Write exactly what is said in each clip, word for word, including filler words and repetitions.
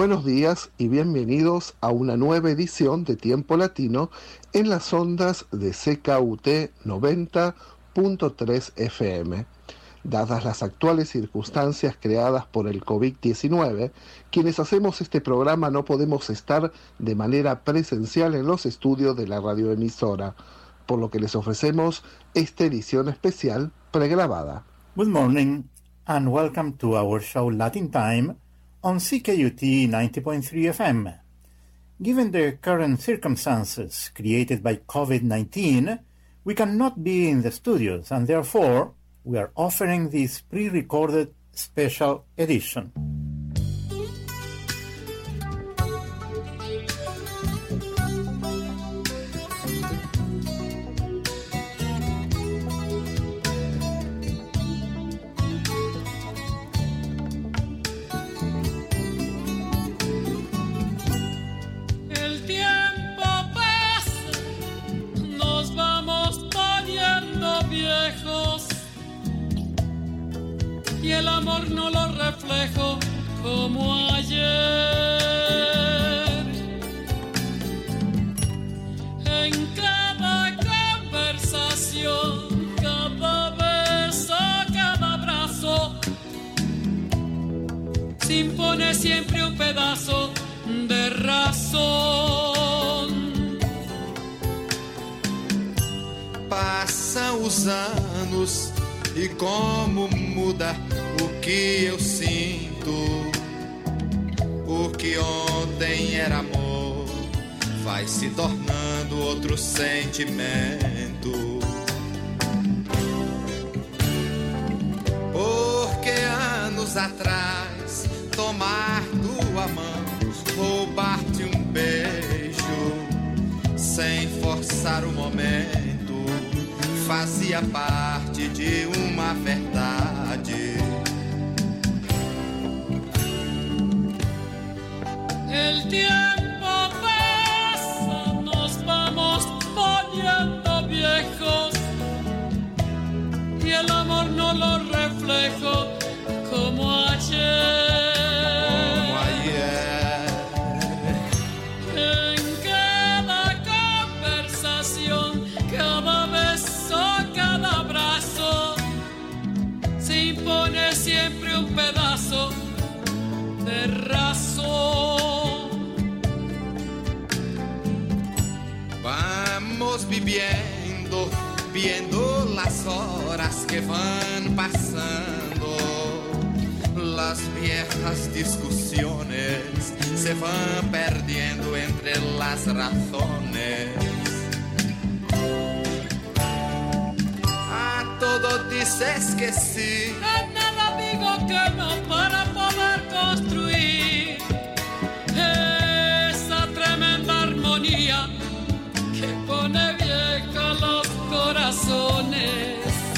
Buenos días y bienvenidos a una nueva edición de Tiempo Latino en las ondas de C K U T noventa punto tres F M. Dadas las actuales circunstancias creadas por el COVID diecinueve, quienes hacemos este programa no podemos estar de manera presencial en los estudios de la radioemisora, por lo que les ofrecemos esta edición especial pregrabada. Good morning and welcome to our show Latin Time on C K U T ninety point three F M. Given the current circumstances created by COVID nineteen, we cannot be in the studios and therefore we are offering this pre-recorded special edition. Y el amor no lo reflejo como ayer. En cada conversación, cada beso, cada abrazo, se impone siempre un pedazo de razón. Passam os anos e como muda o que eu sinto. O que ontem era amor vai se tornando outro sentimento. Porque anos atrás tomar tua mão, roubar-te um beijo sem forçar o momento fazia parte de uma verdade. El tiempo pasa, nos vamos poniendo viejos y el amor no lo reflejo como ayer. Como ayer. En cada conversación, cada beso, cada abrazo, se impone siempre un pedazo de razón. Vamos viviendo, viendo las horas que van pasando. Las viejas discusiones se van perdiendo entre las razones. A todo dices que sí, A nada digo que no para poder construir esa tremenda armonía que pone viejos los corazones.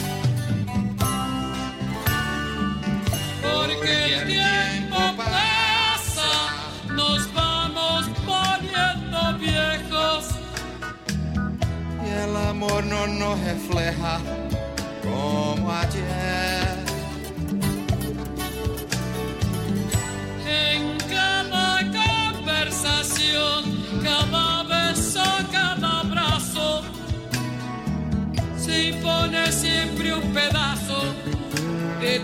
Porque el tiempo pasa, nos vamos poniendo viejos y el amor no nos refleja como ayer. en cada conversación, cada beso, cada abrazo, se impone siempre un pedazo de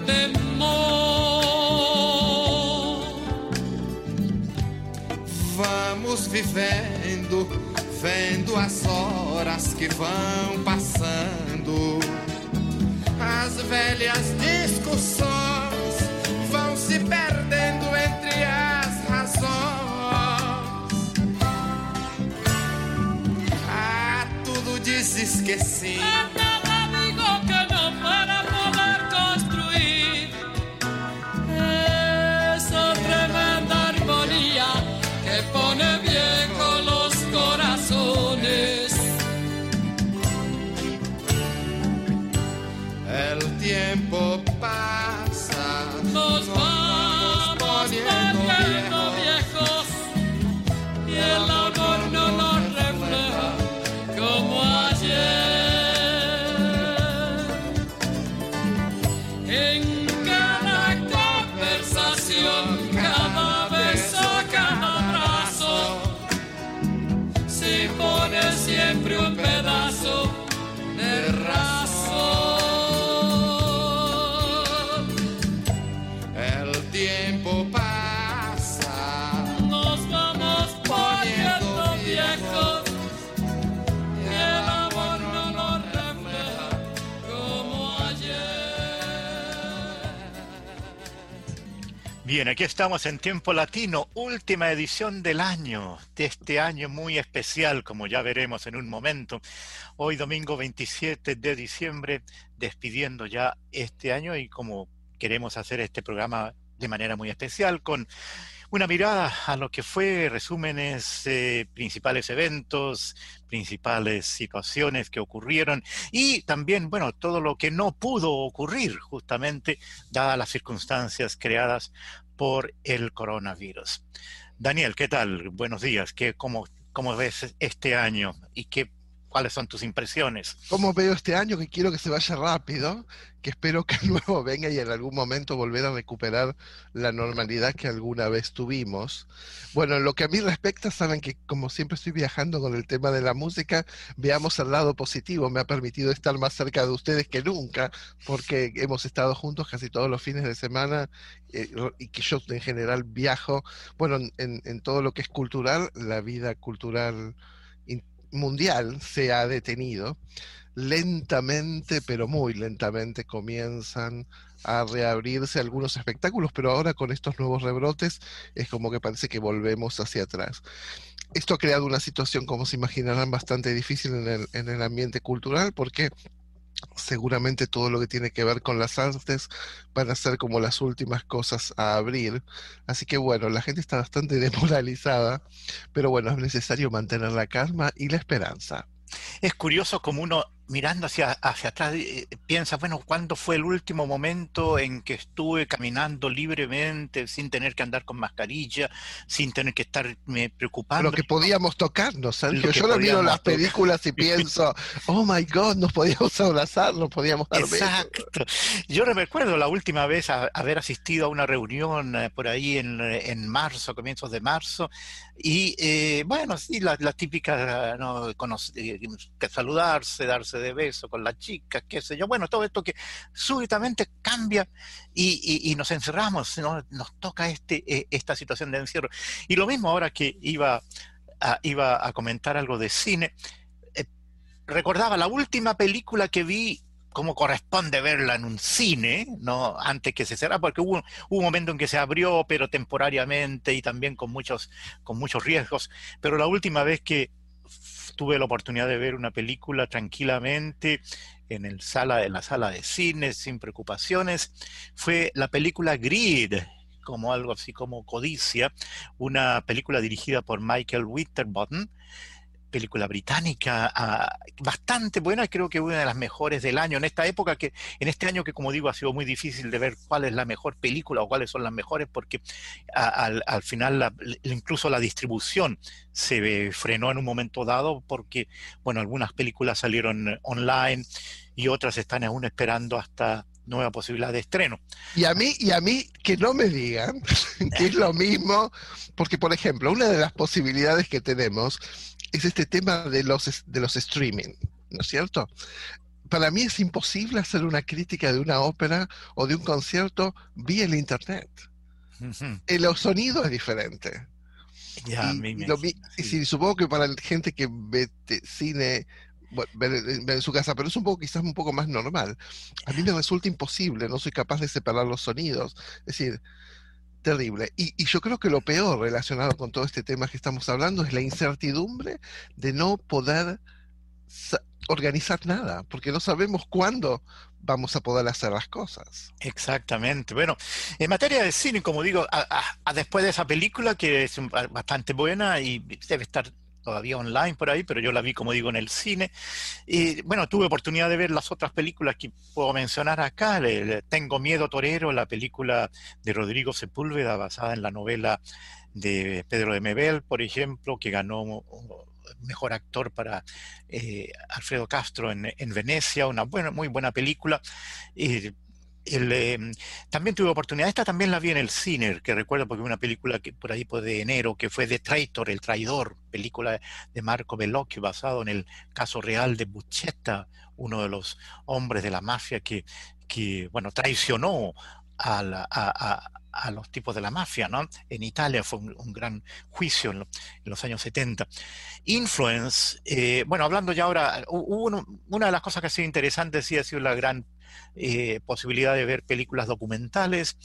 temor. Vamos vivendo, vendo as horas que vão passando. As velhas discussões vão se perdendo entre as razões. Ah, tudo dizes que sim. A nada digo que no para poder construir esa tremenda armonía que pone viejos los corazones. El tiempo pasa, Nos vamos poniendo viejos y el amor no nos refleja como ayer. Bien, aquí estamos en Tiempo Latino, última edición del año, de este año muy especial, como ya veremos en un momento. Hoy domingo veintisiete de diciembre, despidiendo ya este año y como queremos hacer este programa de manera muy especial, con una mirada a lo que fue, resúmenes, eh, principales eventos, principales situaciones que ocurrieron y también, bueno, todo lo que no pudo ocurrir justamente dadas las circunstancias creadas por el coronavirus. Daniel, ¿qué tal? Buenos días. ¿Qué, cómo, cómo ves este año y qué, cuáles son tus impresiones? ¿Cómo veo este año? Que quiero que se vaya rápido, que espero que el nuevo venga y en algún momento volver a recuperar la normalidad que alguna vez tuvimos. Bueno, en lo que a mí respecta, saben que como siempre estoy viajando con el tema de la música, veamos el lado positivo. Me ha permitido estar más cerca de ustedes que nunca, porque hemos estado juntos casi todos los fines de semana eh, y que yo en general viajo, bueno, en, en todo lo que es cultural, la vida cultural mundial se ha detenido. Lentamente, pero muy lentamente comienzan a reabrirse algunos espectáculos, pero ahora con estos nuevos rebrotes es como que parece que volvemos hacia atrás. Esto ha creado una situación, como se imaginarán, bastante difícil en el, en el ambiente cultural, porque seguramente todo lo que tiene que ver con las artes van a ser como las últimas cosas a abrir. Así que bueno, la gente está bastante demoralizada, pero bueno, es necesario mantener la calma y la esperanza. Es curioso como uno mirando hacia, hacia atrás eh, piensa, bueno, ¿cuándo fue el último momento en que estuve caminando libremente, sin tener que andar con mascarilla, sin tener que estarme preocupando? Lo que podíamos tocarnos, Sergio. Lo que Yo lo miro en las podíamos películas y pienso, oh my God, nos podíamos abrazar, nos podíamos dar besos. Exacto. Yo no me recuerdo la última vez a, haber asistido a una reunión eh, por ahí en, en marzo, comienzos de marzo, y eh, bueno, sí, la, la típica, ¿no? Conoc- eh, que saludarse, darse de beso con las chicas, qué sé yo, bueno, todo esto que súbitamente cambia y, y, y nos encerramos, ¿no? Nos toca este, eh, esta situación de encierro. Y lo mismo ahora que iba a, iba a comentar algo de cine, eh, recordaba la última película que vi como corresponde verla en un cine, ¿no? Antes que se cerrara, porque hubo, hubo un momento en que se abrió, pero temporariamente y también con muchos, con muchos riesgos. Pero la última vez que tuve la oportunidad de ver una película tranquilamente en, el sala, en la sala de cine, sin preocupaciones, fue la película Greed, como algo así como Codicia, una película dirigida por Michael Winterbottom, película británica, uh, bastante buena, creo que una de las mejores del año, en esta época, que en este año que como digo ha sido muy difícil de ver cuál es la mejor película o cuáles son las mejores, porque a, al, al final la, incluso la distribución se frenó en un momento dado, porque bueno, algunas películas salieron online y otras están aún esperando hasta nueva posibilidad de estreno. Y a mí, y a mí que no me digan que es lo mismo, porque por ejemplo, una de las posibilidades que tenemos es este tema de los, de los streaming, ¿no es cierto? Para mí es imposible hacer una crítica de una ópera o de un concierto vía el internet. Uh-huh. El sonido es diferente. Ya, y, me, y, lo, sí. y sí, supongo que para la gente que ve te, cine, bueno, ver, ver en su casa, pero es un poco quizás un poco más normal. A mí me resulta imposible, no soy capaz de separar los sonidos. Es decir, terrible. Y, y yo creo que lo peor relacionado con todo este tema que estamos hablando es la incertidumbre de no poder organizar nada, porque no sabemos cuándo vamos a poder hacer las cosas. Exactamente. Bueno, en materia de cine, como digo, a, a, a después de esa película que es bastante buena y debe estar todavía online por ahí, pero yo la vi, como digo, en el cine. Y bueno, tuve oportunidad de ver las otras películas que puedo mencionar acá. Le, le Tengo Miedo Torero, la película de Rodrigo Sepúlveda, basada en la novela de Pedro de Mebel, por ejemplo, que ganó mejor actor para eh, Alfredo Castro en, en Venecia, una buena, muy buena película. Eh, El, eh, también tuve oportunidad, esta también la vi en el cine, que recuerdo porque una película que por ahí de enero, que fue The Traitor, El Traidor, película de Marco Bellocchio, basado en el caso real de Buscetta, uno de los hombres de la mafia que, que bueno, traicionó a, la, a, a, a los tipos de la mafia, ¿no? En Italia fue un, un gran juicio en, lo, en los años setenta. Influence, eh, bueno, hablando ya ahora, hubo uno, una de las cosas que ha sido interesante sí ha sido la gran Eh, posibilidad de ver películas documentales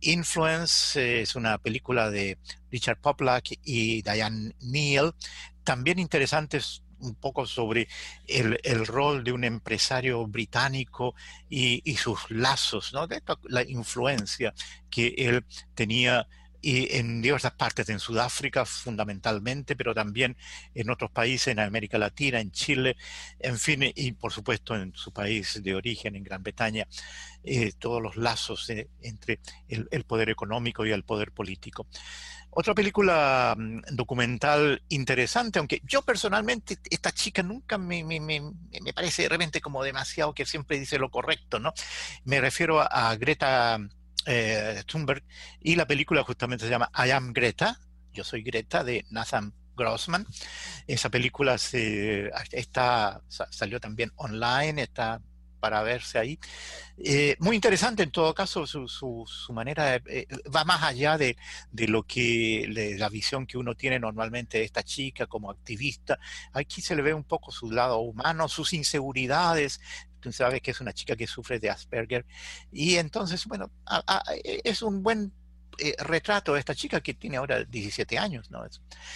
Influence eh, es una película de Richard Poplack y Diane Neal, también interesante, es un poco sobre el, el rol de un empresario británico y, y sus lazos, ¿no? De esta, la influencia que él tenía y en diversas partes, en Sudáfrica fundamentalmente, pero también en otros países, en América Latina, en Chile, en fin, y por supuesto en su país de origen, en Gran Bretaña, eh, todos los lazos eh, entre el, el poder económico y el poder político. Otra película um, documental interesante, aunque yo personalmente, esta chica nunca me, me, me, me parece de repente como demasiado que siempre dice lo correcto, ¿no? Me refiero a, a Greta Eh, Thunberg, y la película justamente se llama I Am Greta, Yo Soy Greta, de Nathan Grossman. Esa película se, está, salió también online, está para verse ahí. Eh, muy interesante en todo caso, su, su, su manera de, eh, va más allá de, de lo que, de la visión que uno tiene normalmente de esta chica como activista. Aquí se le ve un poco su lado humano, sus inseguridades. Tú sabes que es una chica que sufre de Asperger, y entonces, bueno, a, a, es un buen eh, retrato de esta chica que tiene ahora diecisiete años, ¿no?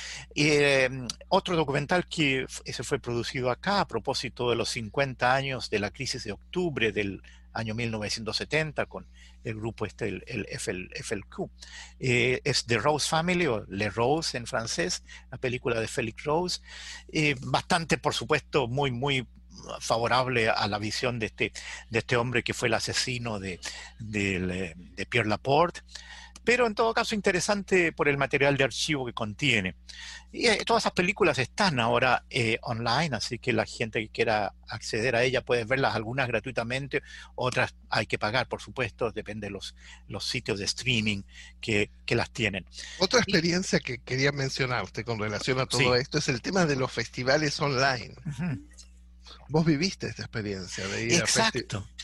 Eh, otro documental que ese fue producido acá a propósito de los cincuenta años de la crisis de octubre del año mil novecientos setenta con el grupo este, el, el F L Q. Eh, es The Rose Family, o Le Rose en francés, la película de Felix Rose. Eh, bastante, por supuesto, muy, muy favorable a la visión de este, de este hombre que fue el asesino de, de, de Pierre Laporte, pero en todo caso interesante por el material de archivo que contiene. Y eh, todas esas películas están ahora eh, online, así que la gente que quiera acceder a ellas puede verlas, algunas gratuitamente, otras hay que pagar, por supuesto, depende de los, los sitios de streaming que, que las tienen. Otra experiencia y, que quería mencionarte con relación a todo sí. esto es el tema de los festivales online. Uh-huh. Vos viviste esta experiencia de ir Exacto. a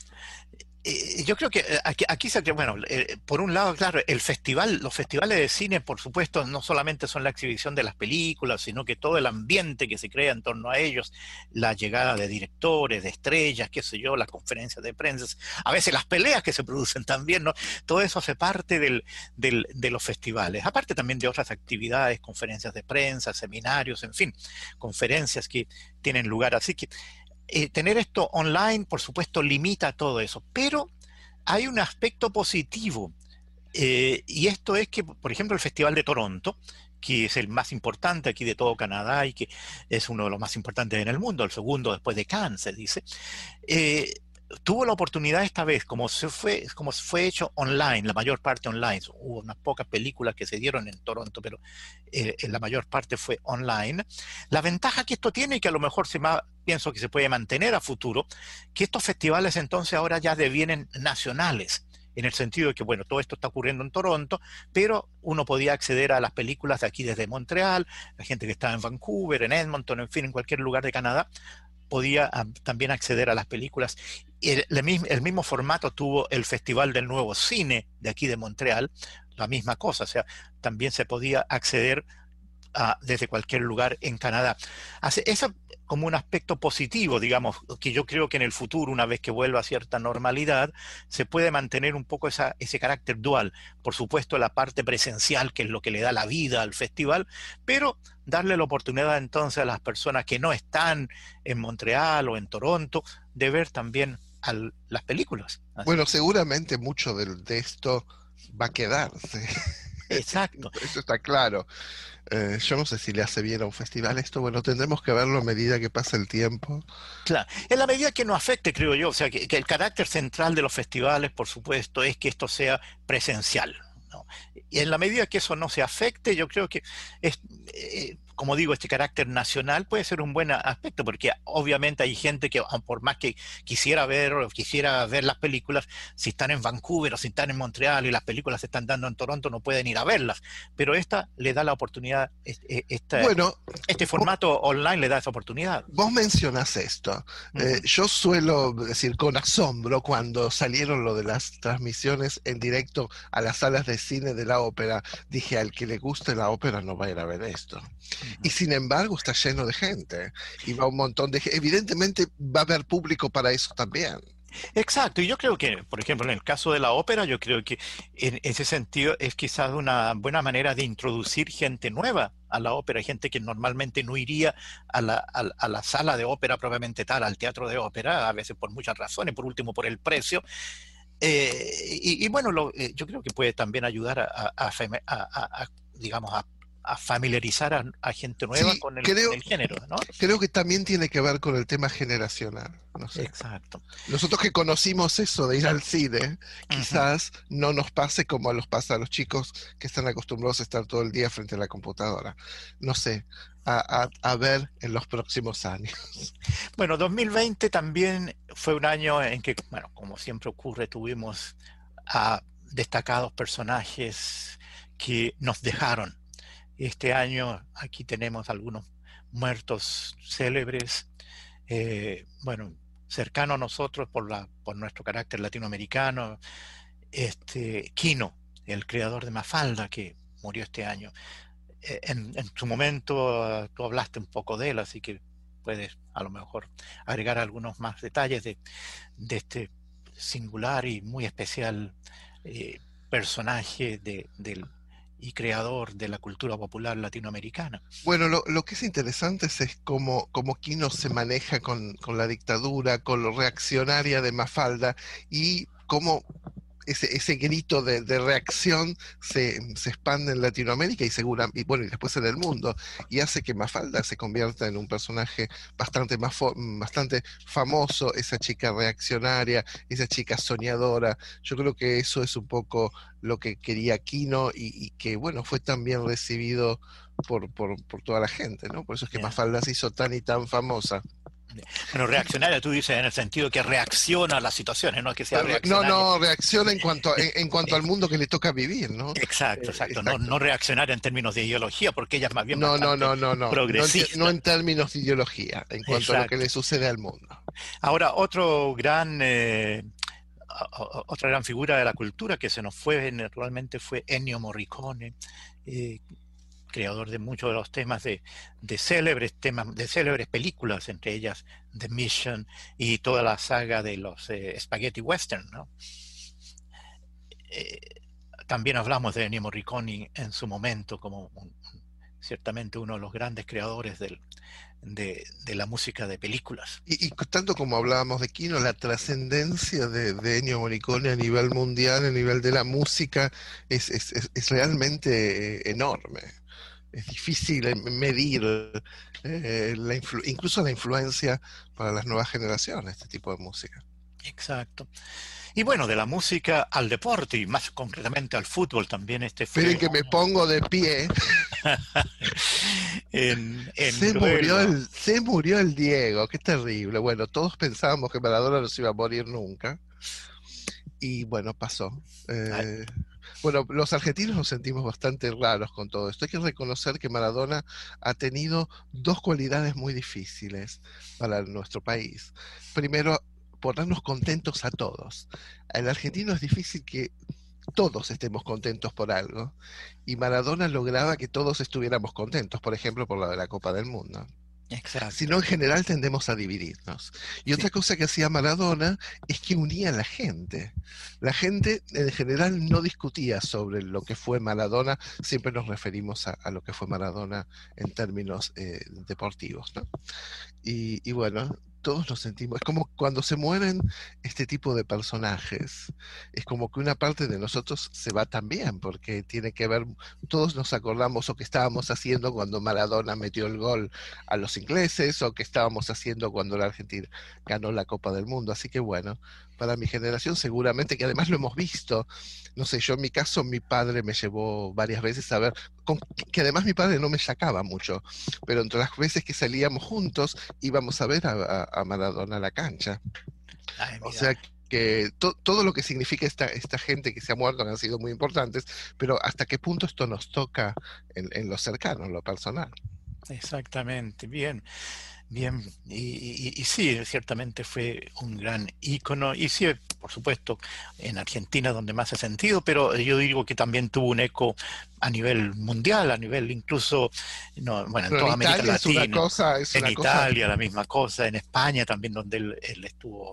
Eh, yo creo que aquí, aquí se bueno, eh, por un lado, claro, el festival, los festivales de cine, por supuesto, no solamente son la exhibición de las películas, sino que todo el ambiente que se crea en torno a ellos, la llegada de directores, de estrellas, qué sé yo, las conferencias de prensa, a veces las peleas que se producen también, ¿no? Todo eso hace parte del, del, de los festivales, aparte también de otras actividades, conferencias de prensa, seminarios, en fin, conferencias que tienen lugar, así que Eh, tener esto online, por supuesto, limita todo eso, pero hay un aspecto positivo, eh, y esto es que, por ejemplo, el Festival de Toronto, que es el más importante aquí de todo Canadá y que es uno de los más importantes en el mundo, el segundo después de Cannes, se dice, eh, tuvo la oportunidad esta vez, como se fue, como fue hecho online, la mayor parte online, hubo unas pocas películas que se dieron en Toronto, pero eh, la mayor parte fue online. La ventaja que esto tiene, y que a lo mejor se ma- pienso que se puede mantener a futuro, que estos festivales entonces ahora ya devienen nacionales, en el sentido de que, bueno, todo esto está ocurriendo en Toronto, pero uno podía acceder a las películas de aquí desde Montreal, la gente que estaba en Vancouver, en Edmonton, en fin, en cualquier lugar de Canadá, podía um, también acceder a las películas. El, el, mismo, el mismo formato tuvo el Festival del Nuevo Cine de aquí de Montreal, la misma cosa, o sea, también se podía acceder a, desde cualquier lugar en Canadá. Hace, eso como un aspecto positivo, digamos, que yo creo que en el futuro, una vez que vuelva a cierta normalidad, se puede mantener un poco esa, ese carácter dual. Por supuesto, la parte presencial, que es lo que le da la vida al festival, pero darle la oportunidad entonces a las personas que no están en Montreal o en Toronto de ver también al, las películas. Así. Bueno, seguramente mucho de, de esto va a quedarse. Exacto. Eso está claro. Eh, yo no sé si le hace bien a un festival esto, bueno, tendremos que verlo a medida que pasa el tiempo. Claro, en la medida que no afecte, creo yo, o sea, que, que el carácter central de los festivales, por supuesto, es que esto sea presencial, ¿no? Y en la medida que eso no se afecte, yo creo que es, eh, como digo, este carácter nacional puede ser un buen aspecto, porque obviamente hay gente que, por más que quisiera ver o quisiera ver las películas, si están en Vancouver o si están en Montreal y las películas se están dando en Toronto, no pueden ir a verlas, pero esta le da la oportunidad, esta, bueno, este formato vos, online le da esa oportunidad. Vos mencionás esto. Uh-huh. eh, yo suelo decir con asombro cuando salieron lo de las transmisiones en directo a las salas de cine de la ópera, dije, al que le guste la ópera no va a ir a ver esto. Uh-huh. Y sin embargo está lleno de gente y va un montón de gente. Evidentemente va a haber público para eso también. Exacto, y yo creo que, por ejemplo, en el caso de la ópera, yo creo que en ese sentido es quizás una buena manera de introducir gente nueva a la ópera, gente que normalmente no iría a la, a, a la sala de ópera propiamente tal, al teatro de ópera, a veces por muchas razones, por último por el precio. Eh, y, y bueno, lo, eh, yo creo que puede también ayudar a, a, a, a, a digamos, a a familiarizar a, a gente nueva Sí, con el, creo, con el género, ¿no? creo que también tiene que ver con el tema generacional, no sé. Exacto. Nosotros que conocimos eso de ir al cine, Uh-huh. quizás no nos pase como los pasa a los chicos que están acostumbrados a estar todo el día frente a la computadora. No sé, a, a, a ver en los próximos años. Bueno, dos mil veinte también fue un año en que, bueno, como siempre ocurre, tuvimos a destacados personajes que nos dejaron. Este año aquí tenemos algunos muertos célebres, eh, bueno, cercano a nosotros por, la, por nuestro carácter latinoamericano. Este, Quino, el creador de Mafalda, que murió este año. Eh, en, en su momento uh, tú hablaste un poco de él, así que puedes a lo mejor agregar algunos más detalles de, de este singular y muy especial eh, personaje de, del y creador de la cultura popular latinoamericana. Bueno, lo, lo que es interesante es, es cómo, cómo Quino se maneja con, con la dictadura, con lo reaccionaria de Mafalda y cómo ese, ese grito de, de reacción se, se expande en Latinoamérica y, segura, y bueno, y después en el mundo, y hace que Mafalda se convierta en un personaje bastante, más fo- bastante famoso, esa chica reaccionaria, esa chica soñadora. Yo creo que eso es un poco lo que quería Quino y, y que, bueno, fue tan bien recibido por, por, por toda la gente, ¿no? Por eso es que Yeah. Mafalda se hizo tan y tan famosa. Bueno, reaccionaria tú dices en el sentido que reacciona a las situaciones, no es que sea No, reaccionaria. no, reacciona en cuanto, a, en, en cuanto al mundo que le toca vivir, ¿no? Exacto, Eh, exacto. exacto. No, no reaccionaria en términos de ideología, porque ella es más bien No, no, bastante no, no, no. No, progresista. en- no en términos de ideología, en cuanto a lo que Exacto. le sucede al mundo. Ahora, otro gran, eh, o- o- otra gran figura de la cultura que se nos fue naturalmente fue Ennio Morricone, eh, creador de muchos de los temas de, de célebres temas, de célebres películas, entre ellas The Mission y toda la saga de los eh, Spaghetti Western, ¿no? Eh, también hablamos de Ennio Morricone en su momento como un, ciertamente uno de los grandes creadores del, de, de la música de películas. Y, y tanto como hablábamos de Quino, la trascendencia de, de Ennio Morricone a nivel mundial, a nivel de la música, es, es, es, es realmente enorme. Es difícil medir eh, la influ- incluso la influencia para las nuevas generaciones, este tipo de música. Exacto. Y bueno, de la música al deporte y más concretamente al fútbol también este fue... Esperen que me pongo de pie. en, en se, duelo. murió el, se murió el Diego, qué terrible. Bueno, todos pensábamos que Maradona no se iba a morir nunca. Y bueno, pasó. Eh, bueno, los argentinos nos sentimos bastante raros con todo esto. Hay que reconocer que Maradona ha tenido dos cualidades muy difíciles para nuestro país. Primero, ponernos contentos a todos. El argentino es difícil que todos estemos contentos por algo. Y Maradona lograba que todos estuviéramos contentos, por ejemplo, por la de la Copa del Mundo. Exacto. Sino en general tendemos a dividirnos. Y Sí. otra cosa que hacía Maradona es que unía a la gente. La gente en general no discutía sobre lo que fue Maradona, siempre nos referimos a, a lo que fue Maradona en términos eh, deportivos, ¿no? Y, y bueno, todos nos sentimos, es como cuando se mueren este tipo de personajes, es como que una parte de nosotros se va también, porque tiene que ver, todos nos acordamos o que estábamos haciendo cuando Maradona metió el gol a los ingleses, o que estábamos haciendo cuando la Argentina ganó la Copa del Mundo, así que bueno, para mi generación seguramente, que además lo hemos visto, no sé, yo en mi caso, mi padre me llevó varias veces a ver, con, que además mi padre no me sacaba mucho, pero entre las veces que salíamos juntos, íbamos a ver a, a, a Maradona a la cancha. Ay, O mira. sea que to, todo lo que significa esta, esta gente que se ha muerto han sido muy importantes, pero hasta qué punto esto nos toca en, en lo cercano, en lo personal. Exactamente, bien, bien, y, y- y sí, ciertamente fue un gran ícono, y sí, por supuesto, en Argentina donde más ha sentido, pero yo digo que también tuvo un eco a nivel mundial, a nivel incluso, no, bueno, en Pero toda en América Italia es una Latina, cosa, es en una cosa. Italia la misma cosa, en España también donde él, él estuvo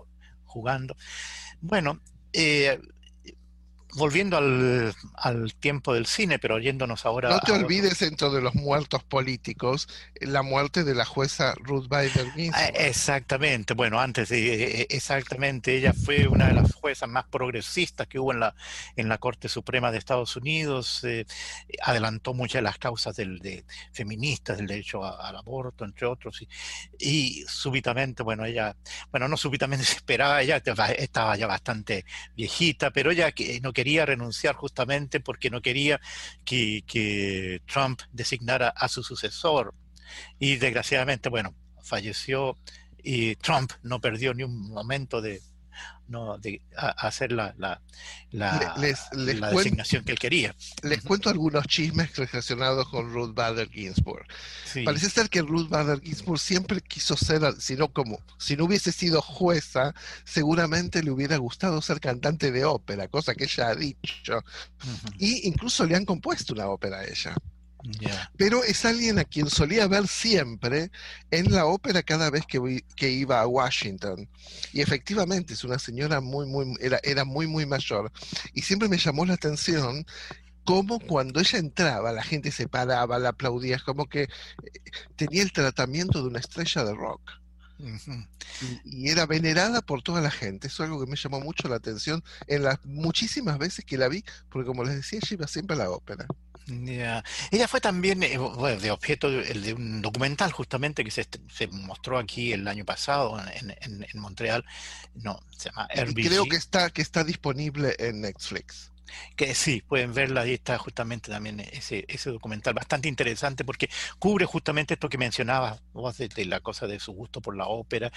jugando. Bueno, eh, volviendo al, al tiempo del cine, pero yéndonos ahora No te a otro. olvides, dentro de los muertos políticos, la muerte de la jueza Ruth Bader Ah, Ginsburg. Exactamente, bueno, antes de, eh, exactamente, ella fue una de las juezas más progresistas que hubo en la, en la Corte Suprema de Estados Unidos, eh, adelantó muchas de las causas del, de, feministas, del derecho a- al aborto, entre otros, y, y súbitamente, bueno, ella, bueno, no súbitamente se esperaba, ella estaba estaba ya bastante viejita, pero ella que no quería renunciar justamente porque no quería que, que Trump designara a su sucesor. Y desgraciadamente, bueno, falleció y Trump no perdió ni un momento de, no, de a- hacer la, la, Le- la, les, les, la cuen- designación que él quería. les Ujú. cuento algunos chismes relacionados con Ruth Bader Ginsburg. Sí, Parece ser que Ruth Bader Ginsburg siempre quiso ser, si no, como, si no hubiese sido jueza, seguramente le hubiera gustado ser cantante de ópera, cosa que ella ha dicho. ujú, Y incluso le han compuesto una ópera a ella. ya, Pero es alguien a quien solía ver siempre en la ópera cada vez que, vi- que iba a Washington. Y efectivamente es una señora muy, muy, era, era muy, muy mayor. Y siempre me llamó la atención cómo cuando ella entraba la gente se paraba, la aplaudía, es como que eh, tenía el tratamiento de una estrella de rock. ujú. Y, y era venerada por toda la gente. Eso es algo que me llamó mucho la atención en las muchísimas veces que la vi, porque como les decía, ella iba siempre a la ópera. Ya. Ella fue también eh, bueno, de objeto de, de un documental justamente que se, est- se mostró aquí el año pasado en, en, en Montreal, no, se llama Y, y creo que R B G, está, que está disponible en Netflix. que sí, pueden verla, ahí está justamente también ese, ese documental, bastante interesante porque cubre justamente esto que mencionabas vos de, de la cosa de su gusto por la ópera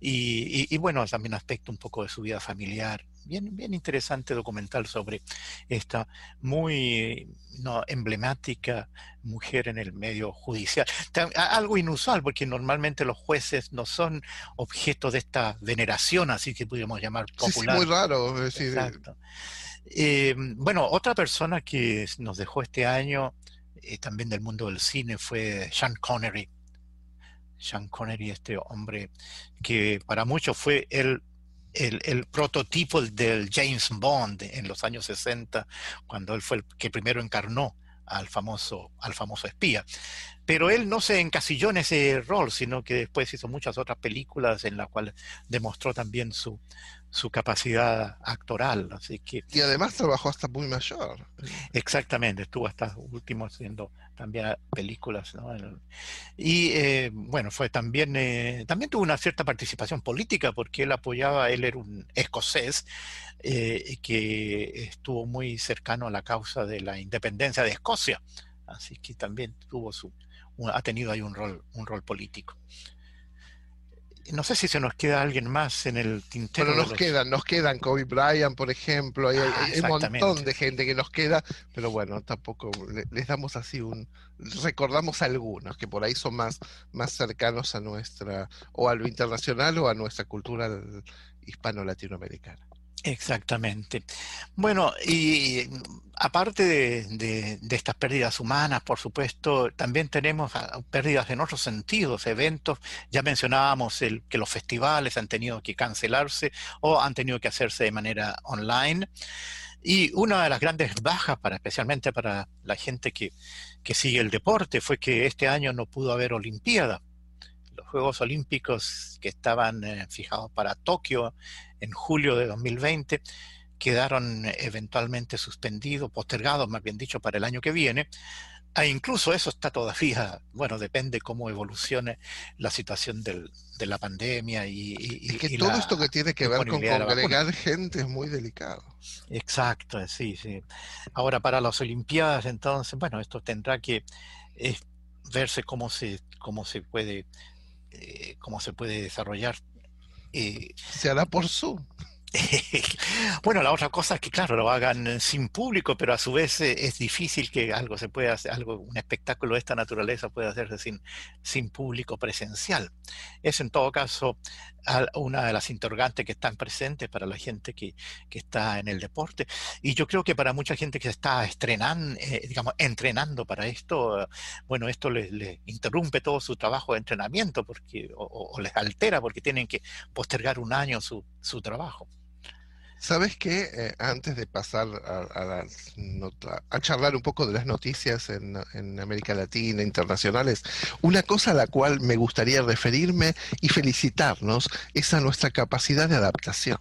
y, y, y bueno, también aspecto un poco de su vida familiar. Bien, bien interesante documental sobre esta muy no, emblemática mujer en el medio judicial. Tam- a- Algo inusual porque normalmente los jueces no son objeto de esta veneración, así que podríamos llamar Sí, sí, muy popular. raro. Es decir, eh, Exacto. Eh, bueno, otra persona que nos dejó este año, eh, también del mundo del cine, fue Sean Connery. Sean Connery, este hombre que para muchos fue el, el, el prototipo del James Bond en los años sesenta, cuando él fue el que primero encarnó al famoso, al famoso espía. Pero él no se encasilló en ese rol, sino que después hizo muchas otras películas en las cuales demostró también su, su capacidad actoral. Así que y además trabajó hasta muy mayor. exactamente, estuvo hasta último haciendo también películas, ¿no? El- Y eh, bueno, fue también, eh, también tuvo una cierta participación política porque él apoyaba, él era un escocés eh, que estuvo muy cercano a la causa de la independencia de Escocia, así que también tuvo su, un- ha tenido ahí un rol, un rol político. No sé si se nos queda alguien más en el Bueno, tintero de nos los... quedan, nos quedan Kobe Bryant, por ejemplo, hay, hay- Ah, hay un montón exactamente. de gente que nos queda, pero bueno, tampoco le- les damos así un, recordamos algunos que por ahí son más, más cercanos a nuestra, o a lo internacional o a nuestra cultura hispano-latinoamericana. Exactamente. Bueno, y aparte de, de- de estas pérdidas humanas, por supuesto, también tenemos ah, pérdidas en otros sentidos, eventos. Ya mencionábamos el, que los festivales han tenido que cancelarse o han tenido que hacerse de manera online. Y una de las grandes bajas, para, especialmente para la gente que, que sigue el deporte, fue que este año no pudo haber Olimpiada. Los Juegos Olímpicos que estaban eh, fijados para Tokio en julio de dos mil veinte quedaron eh, eventualmente suspendidos, postergados, más bien dicho, para el año que viene. E incluso eso está todavía, bueno, depende cómo evolucione la situación del- de la pandemia y, Es y- que y todo esto que la tiene que ver con disponibilidad de la vacuna. congregar gente es muy delicado. Exacto, sí, sí. Ahora para las Olimpiadas, entonces, bueno, esto tendrá que eh, verse cómo se, cómo se puede, eh, cómo se puede desarrollar. eh, Se hará por Zoom. Bueno, la otra cosa es que, claro, lo hagan sin público, pero a su vez eh, es difícil que algo se pueda hacer, algo, un espectáculo de esta naturaleza pueda hacerse sin, sin público presencial. Es en todo caso al- una de las interrogantes que están presentes para la gente que, que está en el deporte. Y yo creo que para mucha gente que se está estrenando, eh, digamos, entrenando para esto, eh, bueno, esto les, les interrumpe todo su trabajo de entrenamiento porque, o, o- o les altera porque tienen que postergar un año su, su trabajo. ¿Sabes qué? Eh, antes de pasar a, a las nota- a charlar un poco de las noticias en, en América Latina, internacionales, una cosa a la cual me gustaría referirme y felicitarnos es a nuestra capacidad de adaptación.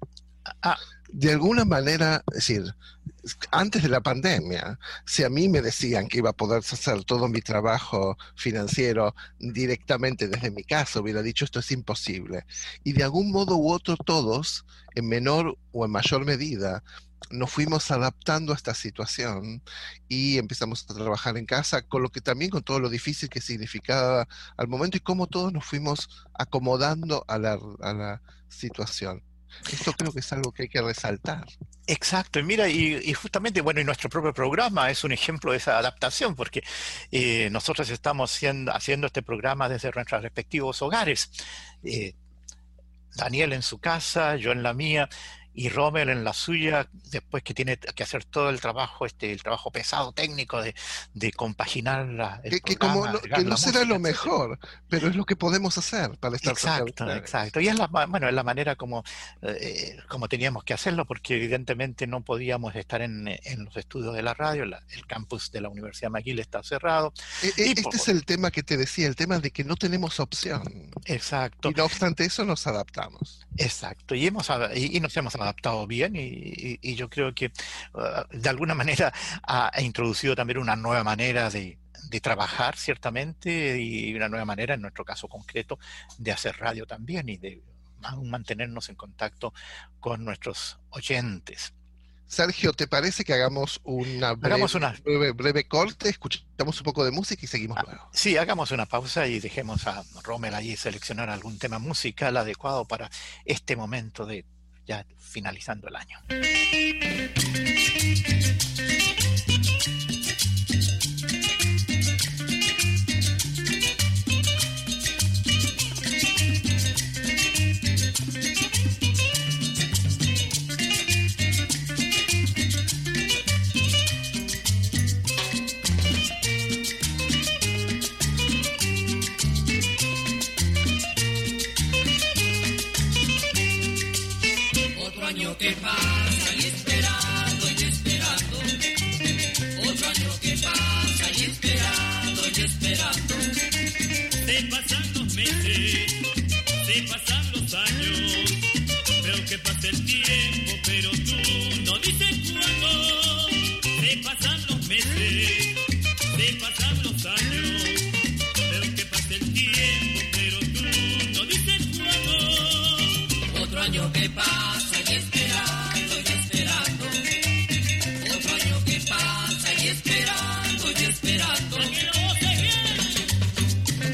Ah, De alguna manera, es decir, antes de la pandemia, si a mí me decían que iba a poder hacer todo mi trabajo financiero directamente desde mi casa, hubiera dicho esto es imposible. Y de algún modo u otro todos, en menor o en mayor medida, nos fuimos adaptando a esta situación y empezamos a trabajar en casa, con lo que también con todo lo difícil que significaba al momento y cómo todos nos fuimos acomodando a la, a la situación. Esto creo que es algo que hay que resaltar. exacto, y mira, y, y justamente, bueno, y nuestro propio programa es un ejemplo de esa adaptación, porque eh, nosotros estamos haciendo, haciendo este programa desde nuestros respectivos hogares. Eh, Daniel en su casa, yo en la mía, y Rommel en la suya, después que tiene que hacer todo el trabajo, este, el trabajo pesado técnico de, de compaginar la- el Que, que como programa, no, agregar que no la será lo música, etcétera. mejor, pero es lo que podemos hacer para estar cerca de Exacto, ustedes. exacto. Y es la, ma- bueno, es la manera como, eh, como teníamos que hacerlo, porque evidentemente no podíamos estar en, en los estudios de la radio, la- el campus de la Universidad McGill está cerrado. E- e- Y por, Este es el tema que te decía, el tema de que no tenemos opción. exacto, Y no obstante eso nos adaptamos. exacto. Y, hemos, a- y, y nos hemos adaptado bien y, y- y yo creo que uh, de alguna manera ha, ha introducido también una nueva manera de, de trabajar, ciertamente, y una nueva manera, en nuestro caso concreto, de hacer radio también y de aún mantenernos en contacto con nuestros oyentes. Sergio, ¿te parece que hagamos una Hagamos breve, una, breve, breve corte? Escuchamos un poco de música y seguimos ah, luego. sí, hagamos una pausa y dejemos a Rommel allí seleccionar algún tema musical adecuado para este momento de ya finalizando el año. Otro año que pasa y esperando y esperando. Otro año que pasa y esperando y esperando. Se pasan los meses, se pasan los años. Veo que pasa el tiempo, pero tú no dices cuándo. Se pasan los meses, se pasan los años. Veo que pasa el tiempo, pero tú no dices cuándo. Otro año que pasa y esperando y esperando. Otro año que pasa y esperando y esperando. ¡Que lo goces bien!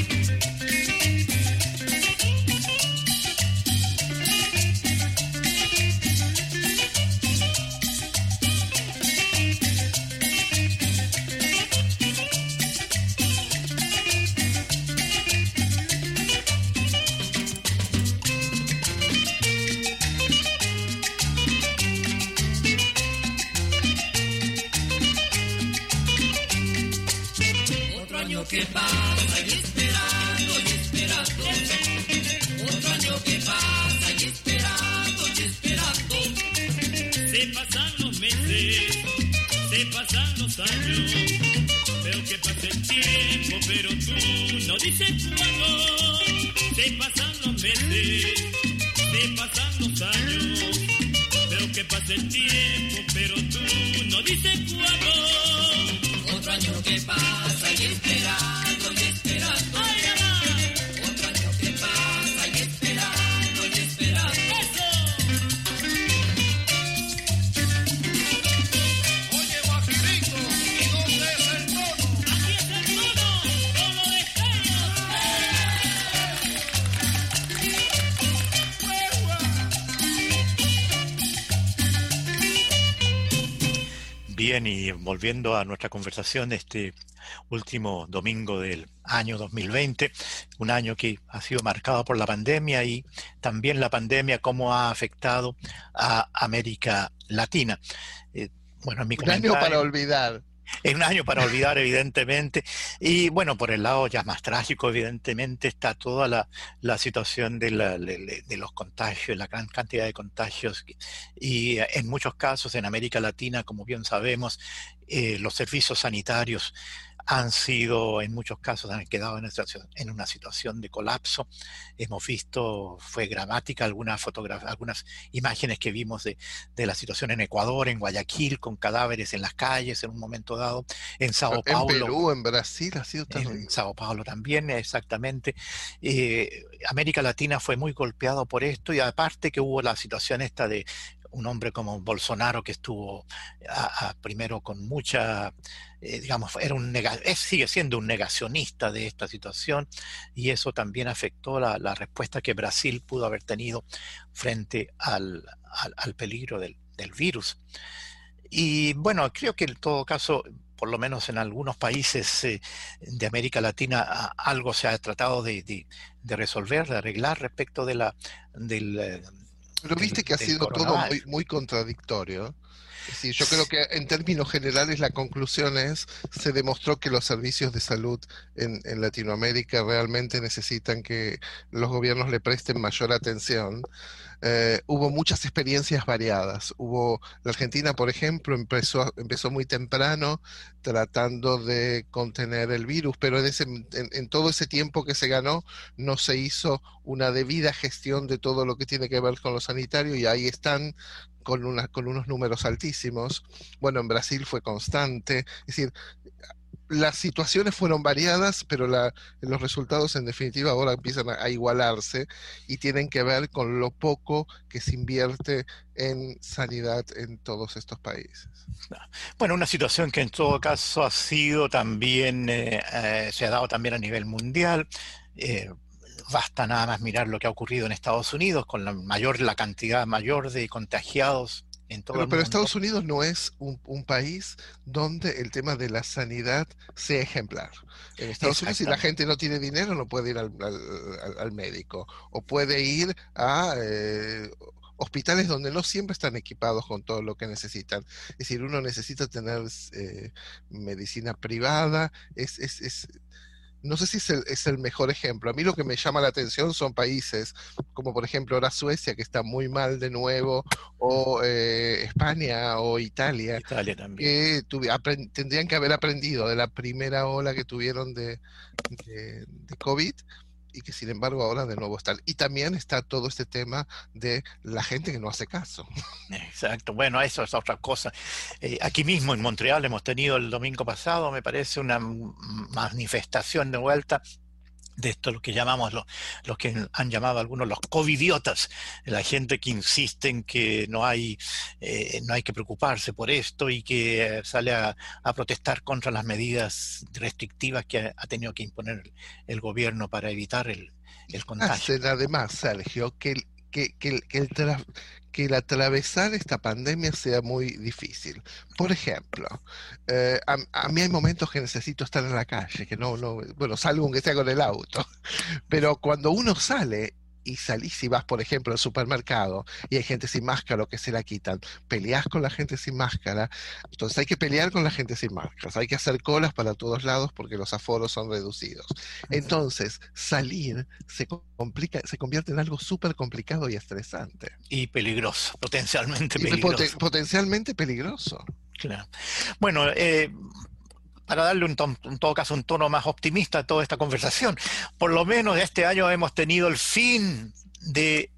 Otro año que pasa y esperando y esperando. Otro año que pasa y esperando y esperando. Se pasan los meses, se pasan los años. Veo que pasa el tiempo, pero tú no dices cuándo. Se pasan los meses, se pasan los años. Veo que pasa el tiempo, pero tú no dices cuándo. Otro año que pasa y esperando y esperando. ¡Ay, ay! Otro año que pasa y esperando y esperando. ¡Eso! Oye, Guajirito, ¿y dónde es el mono? Aquí es el mono, mono de genio. ¡Eh! bien, y volviendo a nuestra conversación este último domingo del año dos mil veinte, un año que ha sido marcado por la pandemia y también la pandemia cómo ha afectado a América Latina. Eh, bueno, en mi Un año para comentario, olvidar. es un año para olvidar, evidentemente. Y bueno, por el lado ya más trágico, evidentemente, está toda la, la situación de, la, de, de los contagios, la gran cantidad de contagios. Y en muchos casos en América Latina, como bien sabemos, eh, los servicios sanitarios han sido, en muchos casos, han quedado en una situación, en una situación de colapso. Hemos visto, fue dramática, algunas fotografías, algunas imágenes que vimos de, de la situación en Ecuador, en Guayaquil, con cadáveres en las calles en un momento dado, en Sao En Paulo. Perú, en Brasil, ha sido terrible. En Sao Paulo también, exactamente. Eh, América Latina fue muy golpeado por esto, y aparte que hubo la situación esta de un hombre como Bolsonaro que estuvo a, a, primero con mucha, eh, digamos, era un nega, es, sigue siendo un negacionista de esta situación, y eso también afectó la, la respuesta que Brasil pudo haber tenido frente al, al, al peligro del, del virus. Y bueno, creo que en todo caso, por lo menos en algunos países eh, de América Latina, a, algo se ha tratado de, de, de resolver, de arreglar respecto de la, del, eh, Pero del, viste que ha del sido todo muy, coronavirus. muy contradictorio. Es decir, yo creo que en términos generales la conclusión es, se demostró que los servicios de salud en, en Latinoamérica realmente necesitan que los gobiernos le presten mayor atención. Eh, hubo muchas experiencias variadas. Hubo, la Argentina, por ejemplo, empezó, empezó muy temprano tratando de contener el virus, pero en, ese, en, en todo ese tiempo que se ganó no se hizo una debida gestión de todo lo que tiene que ver con lo sanitario, y ahí están con, una, con unos números altísimos. Bueno, en Brasil fue constante. Es decir, las situaciones fueron variadas, pero la, los resultados en definitiva ahora empiezan a, a igualarse, y tienen que ver con lo poco que se invierte en sanidad en todos estos países. Bueno, una situación que en todo caso ha sido también, eh, eh, se ha dado también a nivel mundial. Eh, basta nada más mirar lo que ha ocurrido en Estados Unidos con la mayor, la cantidad mayor de contagiados en todo Pero, el pero mundo. Estados Unidos no es un, un país donde el tema de la sanidad sea ejemplar. En Estados Unidos, si la gente no tiene dinero, no puede ir al, al, al médico, o puede ir a eh, hospitales donde no siempre están equipados con todo lo que necesitan. Es decir, uno necesita tener eh, medicina privada. Es, es, es No sé si es el, es el mejor ejemplo. A mí lo que me llama la atención son países como por ejemplo ahora Suecia, que está muy mal de nuevo, o eh, España o Italia, Italia también. que tuvi, aprend, tendrían que haber aprendido de la primera ola que tuvieron de, de, de COVID, y que sin embargo ahora de nuevo están. Y también está todo este tema de la gente que no hace caso. Exacto, bueno, eso es otra cosa. Eh, aquí mismo en Montreal hemos tenido el domingo pasado, me parece, una manifestación de vuelta de esto, lo que llamamos, los, los que han llamado algunos los covidiotas, la gente que insiste en que no hay, eh, no hay que preocuparse por esto, y que eh, sale a, a protestar contra las medidas restrictivas que ha, ha tenido que imponer el, el gobierno para evitar el, el contagio. Hacen además, Sergio, que el, que, que, que, el tra que el atravesar esta pandemia sea muy difícil. Por ejemplo, eh, a, a mí hay momentos que necesito estar en la calle, que no, no, bueno, salgo aunque sea con el auto, pero cuando uno sale y salís y vas, por ejemplo, al supermercado y hay gente sin máscara o que se la quitan, peleás con la gente sin máscara, entonces hay que pelear con la gente sin máscaras, hay que hacer colas para todos lados porque los aforos son reducidos. Entonces, salir se complica, se convierte en algo súper complicado y estresante. Y peligroso, potencialmente y peligroso. Poten potencialmente peligroso. Claro. Bueno, eh, para darle un ton, en todo caso un tono más optimista a toda esta conversación, por lo menos este año hemos tenido el fin de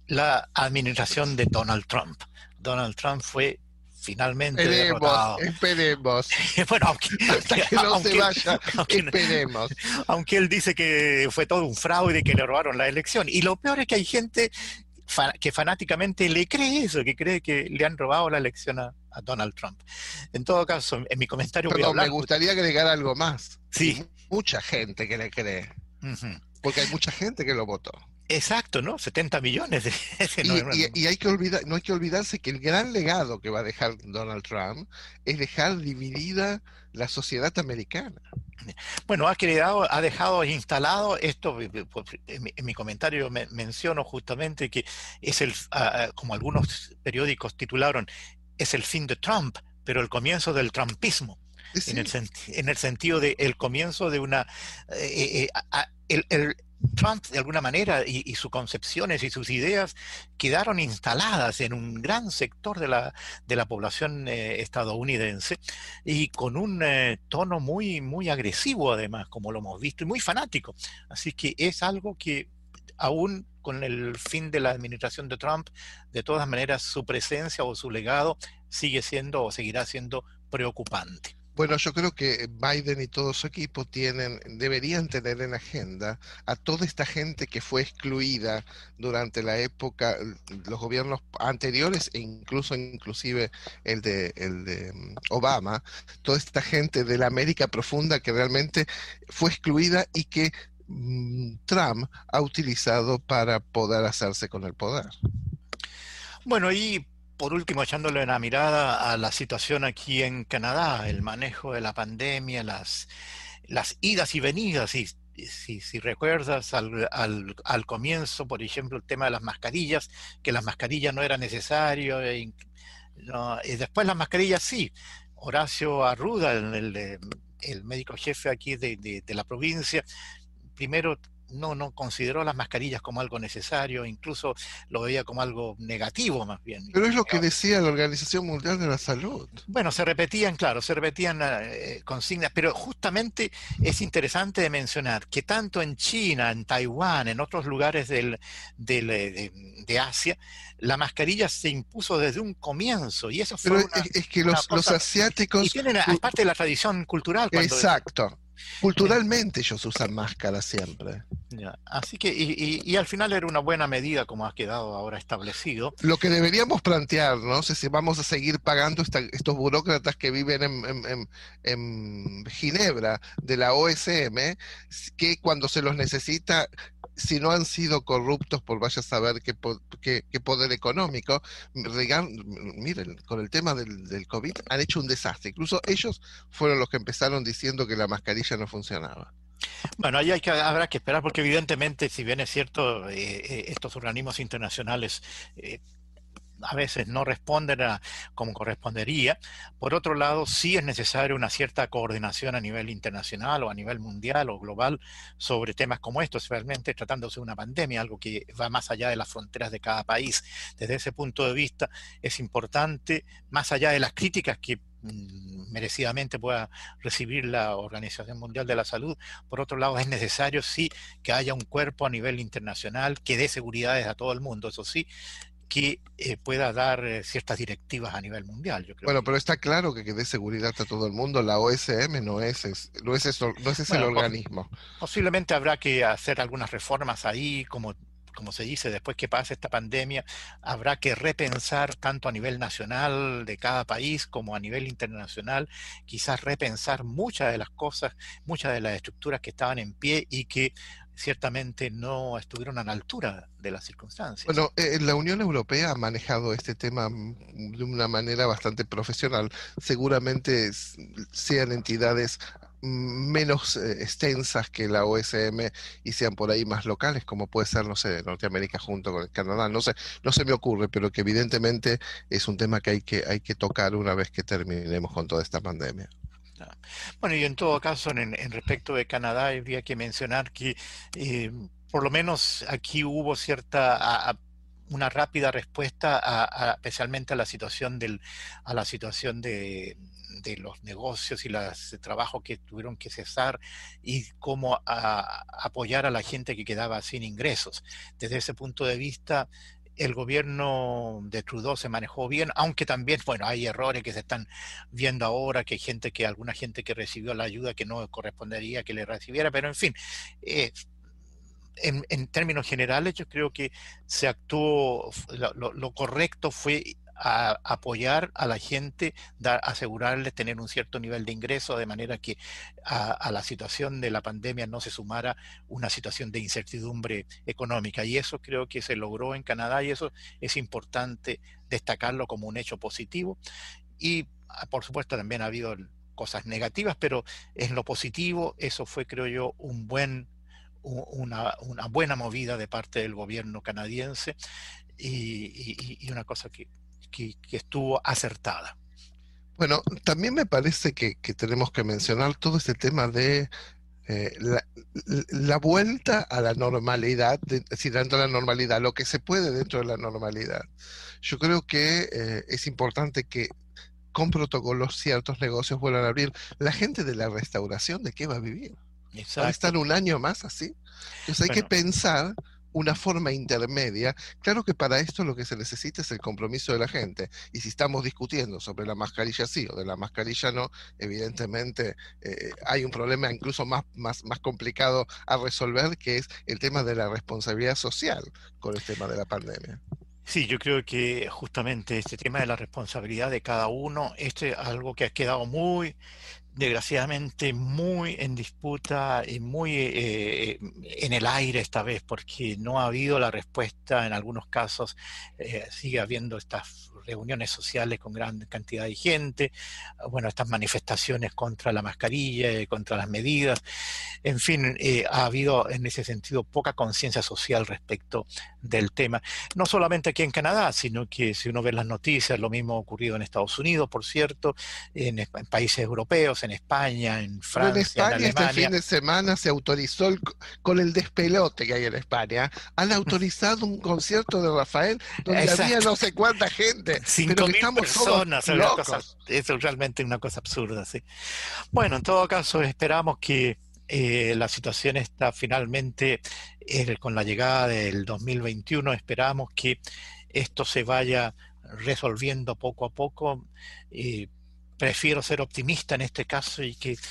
la administración de Donald Trump. Donald Trump fue finalmente esperemos, derrotado. Esperemos. Bueno, aunque, hasta que no aunque, se vaya, aunque, esperemos. Aunque él dice que fue todo un fraude y que le robaron la elección. Y lo peor es que hay gente que fanáticamente le cree eso, que cree que le han robado la elección a, a Donald Trump. En todo caso, en mi comentario Perdón, voy a hablar... me gustaría agregar algo más. Sí. Mucha gente que le cree. Uh-huh. Porque hay mucha gente que lo votó. Exacto, ¿no? setenta millones de... ese no Y, es una- y- y hay que olvidar, no hay que olvidarse que el gran legado que va a dejar Donald Trump es dejar dividida la sociedad americana. Bueno, ha creado, ha dejado instalado esto, eh, eh, pues, en mi, en mi comentario me- menciono justamente que es el, ah, ah, como algunos periódicos titularon, es el fin de Trump, pero el comienzo del trumpismo, Y en el, sí, sen- en el sentido de el comienzo de una... eh, eh, a- a- el, el- Trump, de alguna manera, y, y sus concepciones y sus ideas quedaron instaladas en un gran sector de la, de la población eh, estadounidense y con un eh, tono muy, muy agresivo además, como lo hemos visto, y muy fanático. Así que es algo que aún con el fin de la administración de Trump, de todas maneras su presencia o su legado sigue siendo o seguirá siendo preocupante. bueno, yo creo que Biden y todo su equipo tienen, deberían tener en agenda a toda esta gente que fue excluida durante la época, los gobiernos anteriores e incluso inclusive el de, el de mm, Obama, toda esta gente de la América profunda que realmente fue excluida y que mm, Trump ha utilizado para poder hacerse con el poder. Bueno, y por último, echándole una mirada a la situación aquí en Canadá, el manejo de la pandemia, las, las idas y venidas, y si, si recuerdas al, al, al comienzo, por ejemplo, el tema de las mascarillas, que las mascarillas no era necesario, e, no, y después las mascarillas sí. Horacio Arruda, el, el, el médico jefe aquí de, de, de la provincia, primero no, no consideró las mascarillas como algo necesario, incluso lo veía como algo negativo más bien. Pero es lo que decía la Organización Mundial de la Salud. Bueno, se repetían, claro, se repetían eh, consignas, pero justamente es interesante de mencionar que tanto en China, en Taiwán, en otros lugares del, del, eh, de, de Asia, la mascarilla se impuso desde un comienzo y eso fue Pero una, es, es que una los, los cosa, y asiáticos, tienen, cu- aparte de la tradición cultural, cuando exacto, culturalmente ellos usan máscara siempre. ya, así que, y, y, y al final era una buena medida como ha quedado ahora establecido. Lo que deberíamos plantearnos es si vamos a seguir pagando esta- estos burócratas que viven en, en- en- en Ginebra de la O S M, que cuando se los necesita, si no han sido corruptos por vaya a saber qué, po- qué- qué poder económico, regan- miren, con el tema del, del COVID han hecho un desastre. Incluso ellos fueron los que empezaron diciendo que la mascarilla no funcionaba. Bueno, ahí hay que, habrá que esperar porque evidentemente, si bien es cierto, eh, eh, estos organismos internacionales eh, a veces no responden a, como correspondería. Por otro lado, sí es necesaria una cierta coordinación a nivel internacional o a nivel mundial o global sobre temas como estos, realmente tratándose de una pandemia, algo que va más allá de las fronteras de cada país. Desde ese punto de vista es importante, más allá de las críticas que mm, merecidamente pueda recibir la Organización Mundial de la Salud, por otro lado es necesario sí que haya un cuerpo a nivel internacional que dé seguridades a todo el mundo, eso sí, que eh, pueda dar eh, ciertas directivas a nivel mundial. Yo creo Bueno, que, pero está claro que que dé seguridad a todo el mundo, la O S M no es, es- no es eso, no es ese el bueno, pos- organismo. posiblemente habrá que hacer algunas reformas ahí, como, como se dice, después que pase esta pandemia, habrá que repensar tanto a nivel nacional de cada país como a nivel internacional, quizás repensar muchas de las cosas, muchas de las estructuras que estaban en pie y que ciertamente no estuvieron a la altura de las circunstancias. Bueno, eh, la Unión Europea ha manejado este tema mm, de una manera bastante profesional. Seguramente s- sean entidades mm, menos eh, extensas que la O S M y sean por ahí más locales, como puede ser, no sé, Norteamérica junto con el Canadá. No sé, no se me ocurre, pero que evidentemente es un tema que hay que, hay que tocar una vez que terminemos con toda esta pandemia. Ah, bueno, y en todo caso, en, en respecto de Canadá, habría que mencionar que eh, por lo menos aquí hubo cierta, a- a- una rápida respuesta, a, a- especialmente a la situación del, a la situación de, de los negocios y los trabajos que tuvieron que cesar y cómo a- apoyar a la gente que quedaba sin ingresos. Desde ese punto de vista, el gobierno de Trudeau se manejó bien, aunque también, bueno, hay errores que se están viendo ahora, que hay gente que, alguna gente que recibió la ayuda que no correspondería que le recibiera, pero en fin, eh, en, en términos generales yo creo que se actuó, lo, lo- lo correcto fue a apoyar a la gente, dar, asegurarles tener un cierto nivel de ingreso, de manera que a, a la situación de la pandemia no se sumara una situación de incertidumbre económica. Y eso creo que se logró en Canadá, y eso es importante destacarlo como un hecho positivo. Y por supuesto también ha habido cosas negativas, pero en lo positivo eso fue, creo yo, un buen, una, una buena movida de parte del gobierno canadiense, y, y, y una cosa que, que, que estuvo acertada. Bueno, también me parece que, que tenemos que mencionar todo este tema de eh, la, la vuelta a la normalidad, de, es decir, dentro de la normalidad, lo que se puede dentro de la normalidad. Yo creo que eh, es importante que con protocolos ciertos negocios vuelvan a abrir. La gente de la restauración, ¿de qué va a vivir? Exacto. ¿Va a estar un año más así? Entonces hay Bueno. que pensar una forma intermedia. Claro que para esto lo que se necesita es el compromiso de la gente. Y si estamos discutiendo sobre la mascarilla sí o de la mascarilla no, evidentemente eh, hay un problema incluso más, más, más complicado a resolver, que es el tema de la responsabilidad social con el tema de la pandemia. Sí, yo creo que justamente este tema de la responsabilidad de cada uno, este es algo que ha quedado muy, desgraciadamente, muy en disputa y muy eh, en el aire esta vez, porque no ha habido la respuesta. En algunos casos eh, sigue habiendo estas reuniones sociales con gran cantidad de gente, bueno, estas manifestaciones contra la mascarilla, contra las medidas, en fin, eh, ha habido en ese sentido poca conciencia social respecto del tema, no solamente aquí en Canadá, sino que si uno ve las noticias, lo mismo ha ocurrido en Estados Unidos, por cierto, en, en países europeos, en España, en Francia, en España, en Alemania. Este fin de semana se autorizó, el, con el despelote que hay en España, han autorizado un concierto de Rafael donde Exacto. había no sé cuánta gente. Cinco mil personas, es, una cosa, es realmente una cosa absurda, sí. Bueno, en todo caso, esperamos que eh, la situación está finalmente, eh, con la llegada del dos mil veintiuno, esperamos que esto se vaya resolviendo poco a poco. Eh, prefiero ser optimista en este caso, y que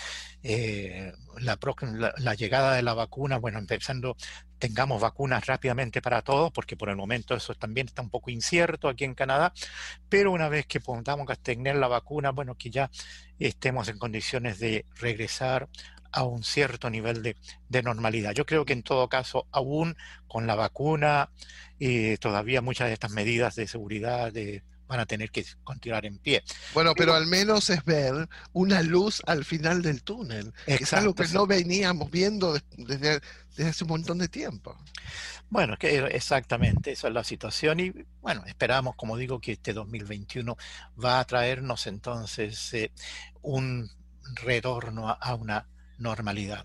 eh, la, la, la llegada de la vacuna, bueno, empezando, tengamos vacunas rápidamente para todos, porque por el momento eso también está un poco incierto aquí en Canadá, pero una vez que podamos tener la vacuna, bueno, que ya estemos en condiciones de regresar a un cierto nivel de, de normalidad. Yo creo que en todo caso, aún con la vacuna, eh, todavía muchas de estas medidas de seguridad de van a tener que continuar en pie. Bueno, pero, pero al menos es ver una luz al final del túnel, que exacto, es algo que sí. no veníamos viendo desde, desde hace un montón de tiempo. Bueno, que exactamente, esa es la situación, y bueno, esperamos, como digo, que este dos mil veintiuno va a traernos entonces eh, un retorno a, a una normalidad.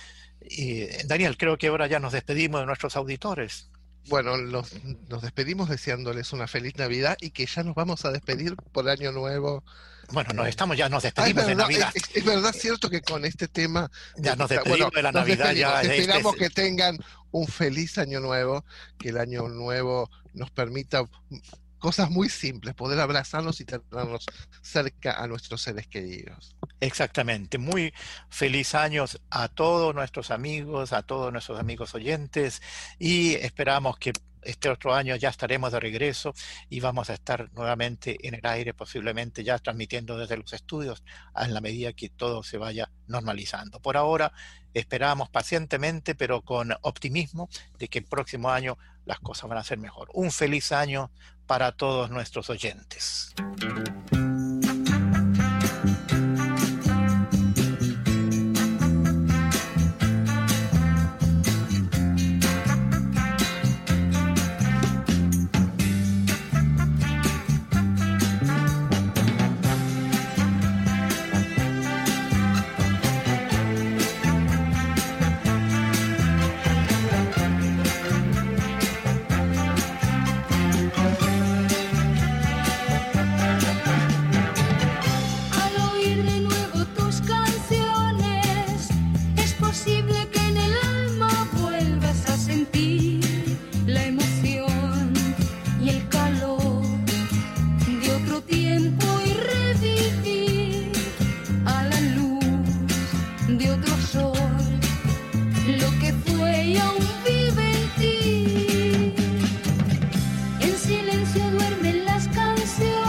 Y, Daniel, creo que ahora ya nos despedimos de nuestros auditores. Bueno, los, nos despedimos deseándoles una feliz Navidad, y que ya nos vamos a despedir por Año Nuevo. Bueno, nos estamos ya, nos despedimos ah, es verdad, de Navidad. Es, es verdad, cierto que con este tema... Ya nos despedimos bueno, de la Navidad. Ya esperamos este... que tengan un feliz Año Nuevo, que el Año Nuevo nos permita cosas muy simples, poder abrazarnos y tenernos cerca a nuestros seres queridos. Exactamente, muy feliz años a todos nuestros amigos, a todos nuestros amigos oyentes, y esperamos que este otro año ya estaremos de regreso y vamos a estar nuevamente en el aire, posiblemente ya transmitiendo desde los estudios en la medida que todo se vaya normalizando. Por ahora esperamos pacientemente, pero con optimismo, de que el próximo año las cosas van a ser mejor. Un feliz año para todos nuestros oyentes. Silencio duermen las canciones.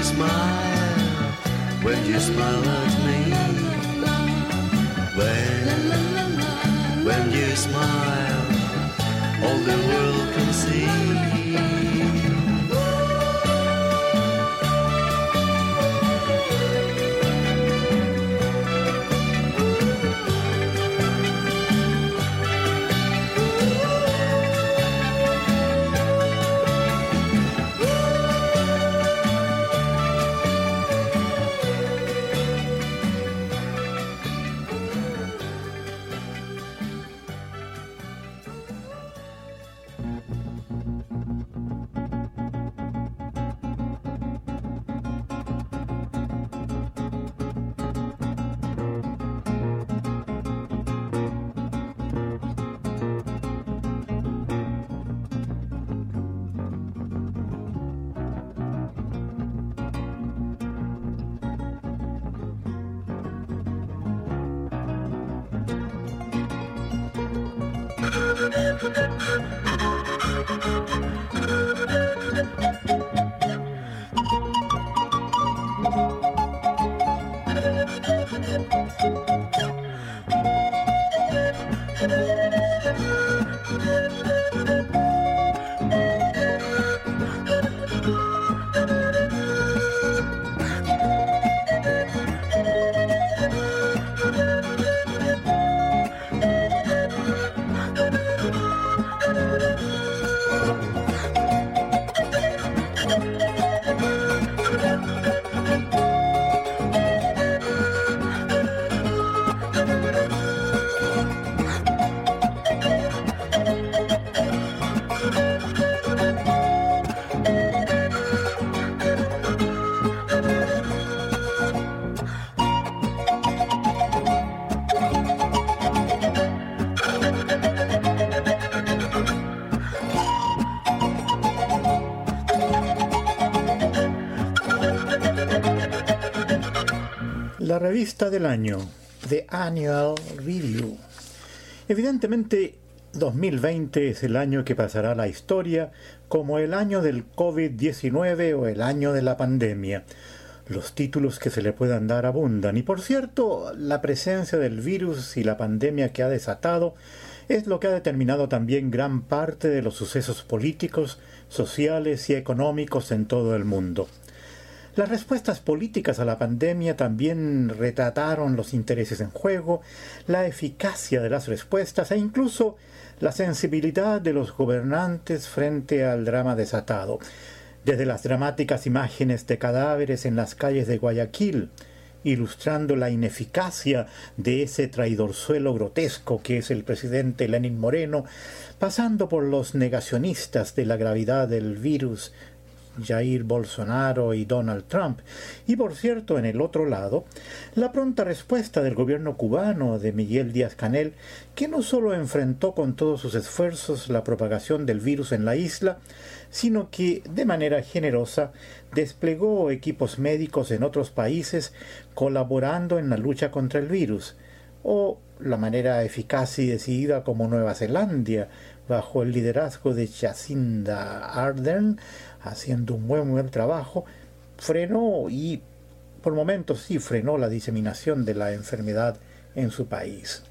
you smile, when you smile at me, when, when you smile, all the world can see. La revista del año, The Annual Review. Evidentemente, dos mil veinte es el año que pasará a la historia como el año del COVID diecinueve o el año de la pandemia. Los títulos que se le puedan dar abundan. Y por cierto, la presencia del virus y la pandemia que ha desatado es lo que ha determinado también gran parte de los sucesos políticos, sociales y económicos en todo el mundo. Las respuestas políticas a la pandemia también retrataron los intereses en juego, la eficacia de las respuestas e incluso la sensibilidad de los gobernantes frente al drama desatado. Desde las dramáticas imágenes de cadáveres en las calles de Guayaquil, ilustrando la ineficacia de ese traidorzuelo grotesco que es el presidente Lenín Moreno, pasando por los negacionistas de la gravedad del virus, Jair Bolsonaro y Donald Trump, y por cierto, en el otro lado, la pronta respuesta del gobierno cubano de Miguel Díaz-Canel, que no solo enfrentó con todos sus esfuerzos la propagación del virus en la isla, sino que, de manera generosa, desplegó equipos médicos en otros países colaborando en la lucha contra el virus, o la manera eficaz y decidida como Nueva Zelanda, bajo el liderazgo de Jacinda Ardern, haciendo un buen, buen trabajo, frenó y, por momentos sí, frenó la diseminación de la enfermedad en su país.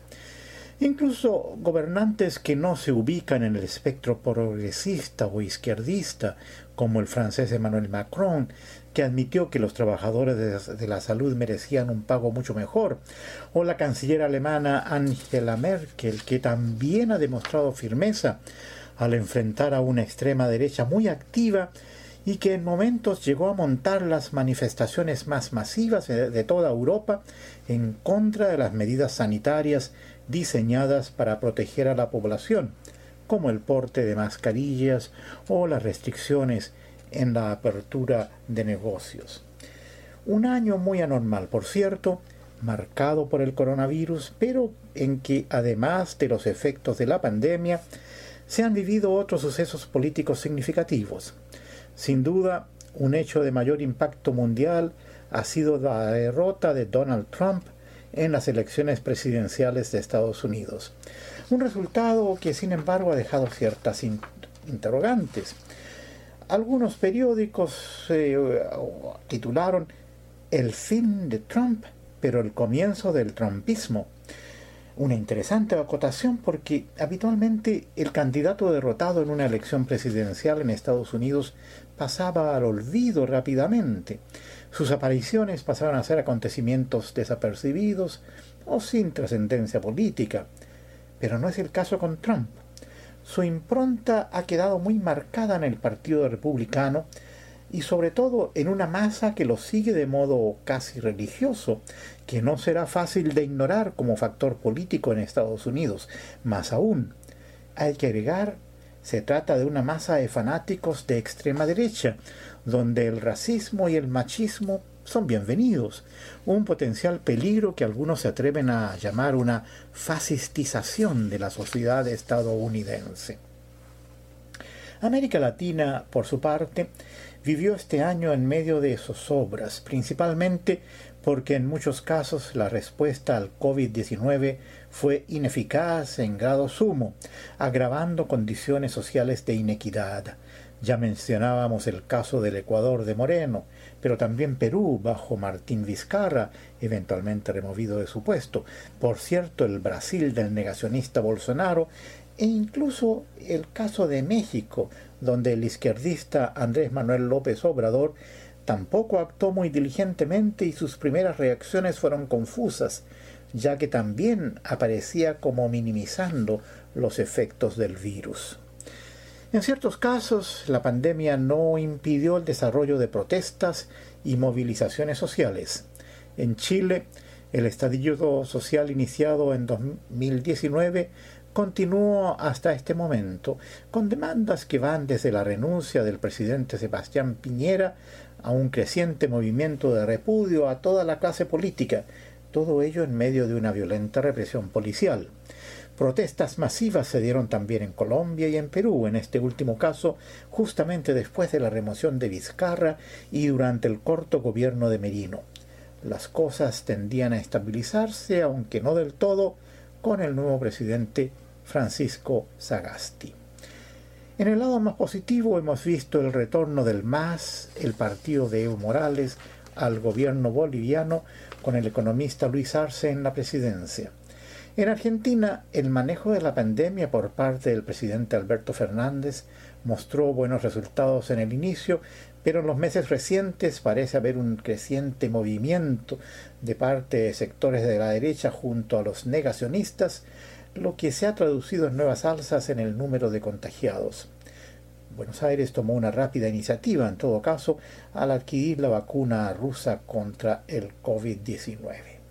Incluso gobernantes que no se ubican en el espectro progresista o izquierdista, como el francés Emmanuel Macron, que admitió que los trabajadores de, de la salud merecían un pago mucho mejor, o la canciller alemana Angela Merkel, que también ha demostrado firmeza al enfrentar a una extrema derecha muy activa y que en momentos llegó a montar las manifestaciones más masivas de, de toda Europa en contra de las medidas sanitarias diseñadas para proteger a la población, como el porte de mascarillas o las restricciones en la apertura de negocios. Un año muy anormal, por cierto, marcado por el coronavirus, pero en que, además de los efectos de la pandemia, se han vivido otros sucesos políticos significativos. Sin duda, un hecho de mayor impacto mundial ha sido la derrota de Donald Trump en las elecciones presidenciales de Estados Unidos. Un resultado que, sin embargo, ha dejado ciertas in- interrogantes. algunos periódicos eh, titularon "El fin de Trump, pero el comienzo del trumpismo". Una interesante acotación porque habitualmente el candidato derrotado en una elección presidencial en Estados Unidos pasaba al olvido rápidamente. Sus apariciones pasaban a ser acontecimientos desapercibidos o sin trascendencia política. Pero no es el caso con Trump. Su impronta ha quedado muy marcada en el Partido Republicano y sobre todo en una masa que lo sigue de modo casi religioso, que no será fácil de ignorar como factor político en Estados Unidos. Más aún, hay que agregar, se trata de una masa de fanáticos de extrema derecha, donde el racismo y el machismo son bienvenidos, un potencial peligro que algunos se atreven a llamar una fascistización de la sociedad estadounidense. América Latina, por su parte, vivió este año en medio de zozobras, principalmente porque en muchos casos la respuesta al COVID diecinueve fue ineficaz en grado sumo, agravando condiciones sociales de inequidad. Ya mencionábamos el caso del Ecuador de Moreno, pero también Perú bajo Martín Vizcarra, eventualmente removido de su puesto. Por cierto, el Brasil del negacionista Bolsonaro, e incluso el caso de México, donde el izquierdista Andrés Manuel López Obrador tampoco actuó muy diligentemente y sus primeras reacciones fueron confusas, ya que también aparecía como minimizando los efectos del virus. En ciertos casos, la pandemia no impidió el desarrollo de protestas y movilizaciones sociales. En Chile, el estallido social iniciado en dos mil diecinueve continuó hasta este momento, con demandas que van desde la renuncia del presidente Sebastián Piñera a un creciente movimiento de repudio a toda la clase política, todo ello en medio de una violenta represión policial. Protestas masivas se dieron también en Colombia y en Perú, en este último caso justamente después de la remoción de Vizcarra y durante el corto gobierno de Merino. Las cosas tendían a estabilizarse, aunque no del todo, con el nuevo presidente Francisco Sagasti. En el lado más positivo hemos visto el retorno del M A S, el partido de Evo Morales, al gobierno boliviano con el economista Luis Arce en la presidencia. En Argentina, el manejo de la pandemia por parte del presidente Alberto Fernández mostró buenos resultados en el inicio, pero en los meses recientes parece haber un creciente movimiento de parte de sectores de la derecha junto a los negacionistas, lo que se ha traducido en nuevas alzas en el número de contagiados. Buenos Aires tomó una rápida iniciativa, en todo caso, al adquirir la vacuna rusa contra el COVID diecinueve.